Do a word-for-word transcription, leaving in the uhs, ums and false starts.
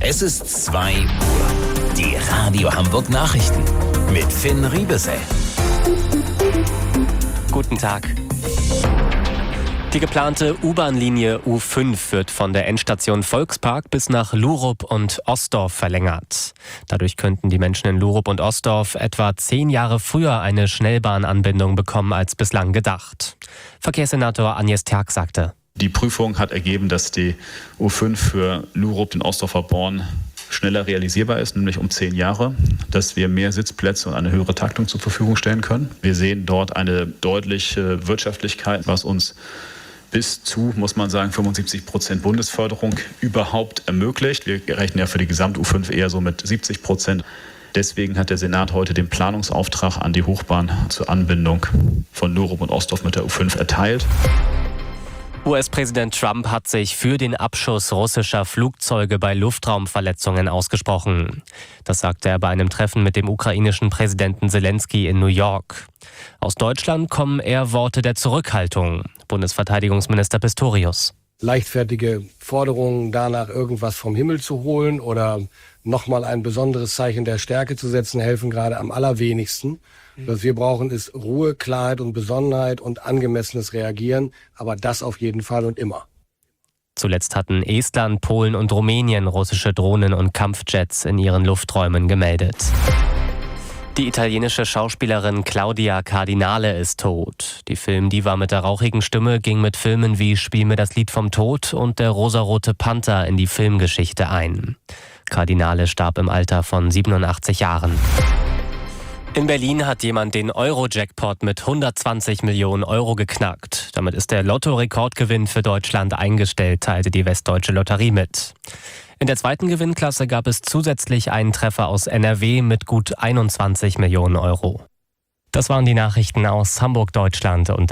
Es ist zwei Uhr. Die Radio Hamburg Nachrichten mit Finn Riebesell. Guten Tag. Die geplante U-Bahn-Linie U fünf wird von der Endstation Volkspark bis nach Lurup und Osdorf verlängert. Dadurch könnten die Menschen in Lurup und Osdorf etwa zehn Jahre früher eine Schnellbahnanbindung bekommen als bislang gedacht. Verkehrssenator Agnes Terk sagte: Die Prüfung hat ergeben, dass die U fünf für Lurup, den Osdorfer Born, schneller realisierbar ist, nämlich um zehn Jahre, dass wir mehr Sitzplätze und eine höhere Taktung zur Verfügung stellen können. Wir sehen dort eine deutliche Wirtschaftlichkeit, was uns bis zu, muss man sagen, fünfundsiebzig Prozent Bundesförderung überhaupt ermöglicht. Wir rechnen ja für die Gesamt-U fünf eher so mit siebzig Prozent. Deswegen hat der Senat heute den Planungsauftrag an die Hochbahn zur Anbindung von Lurup und Osdorf mit der U fünf erteilt. U S-Präsident Trump hat sich für den Abschuss russischer Flugzeuge bei Luftraumverletzungen ausgesprochen. Das sagte er bei einem Treffen mit dem ukrainischen Präsidenten Zelensky in New York. Aus Deutschland kommen eher Worte der Zurückhaltung. Bundesverteidigungsminister Pistorius: Leichtfertige Forderungen danach, irgendwas vom Himmel zu holen oder nochmal ein besonderes Zeichen der Stärke zu setzen, helfen gerade am allerwenigsten. Was wir brauchen, ist Ruhe, Klarheit und Besonnenheit und angemessenes Reagieren, aber das auf jeden Fall und immer. Zuletzt hatten Estland, Polen und Rumänien russische Drohnen und Kampfjets in ihren Lufträumen gemeldet. Die italienische Schauspielerin Claudia Cardinale ist tot. Die Filmdiva mit der rauchigen Stimme ging mit Filmen wie Spiel mir das Lied vom Tod und Der rosarote Panther in die Filmgeschichte ein. Cardinale starb im Alter von siebenundachtzig Jahren. In Berlin hat jemand den Euro-Jackpot mit hundertzwanzig Millionen Euro geknackt. Damit ist der Lotto-Rekordgewinn für Deutschland eingestellt, teilte die Westdeutsche Lotterie mit. In der zweiten Gewinnklasse gab es zusätzlich einen Treffer aus N R W mit gut einundzwanzig Millionen Euro. Das waren die Nachrichten aus Hamburg, Deutschland und